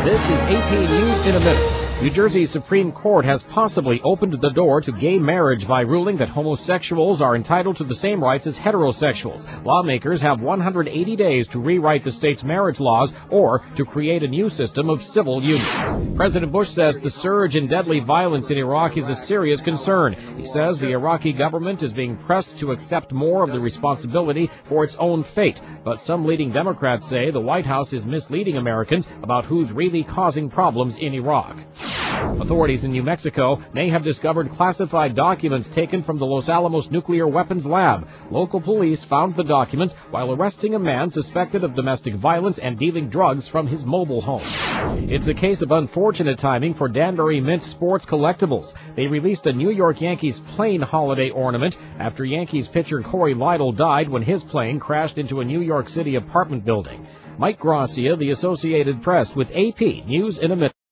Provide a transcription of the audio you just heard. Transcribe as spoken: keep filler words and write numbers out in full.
This is A P News in a Minute. New Jersey's Supreme Court has possibly opened the door to gay marriage by ruling that homosexuals are entitled to the same rights as heterosexuals. Lawmakers have one hundred eighty days to rewrite the state's marriage laws or to create a new system of civil unions. President Bush says the surge in deadly violence in Iraq is a serious concern. He says the Iraqi government is being pressed to accept more of the responsibility for its own fate. But some leading Democrats say the White House is misleading Americans about who's really causing problems in Iraq. Authorities in New Mexico may have discovered classified documents taken from the Los Alamos nuclear weapons lab. Local police found the documents while arresting a man suspected of domestic violence and dealing drugs from his mobile home. It's a case of unfortunate timing for Danbury Mint Sports Collectibles. They released a New York Yankees plane holiday ornament after Yankees pitcher Corey Lidle died when his plane crashed into a New York City apartment building. Mike Gracia, The Associated Press, with A P News in a Minute.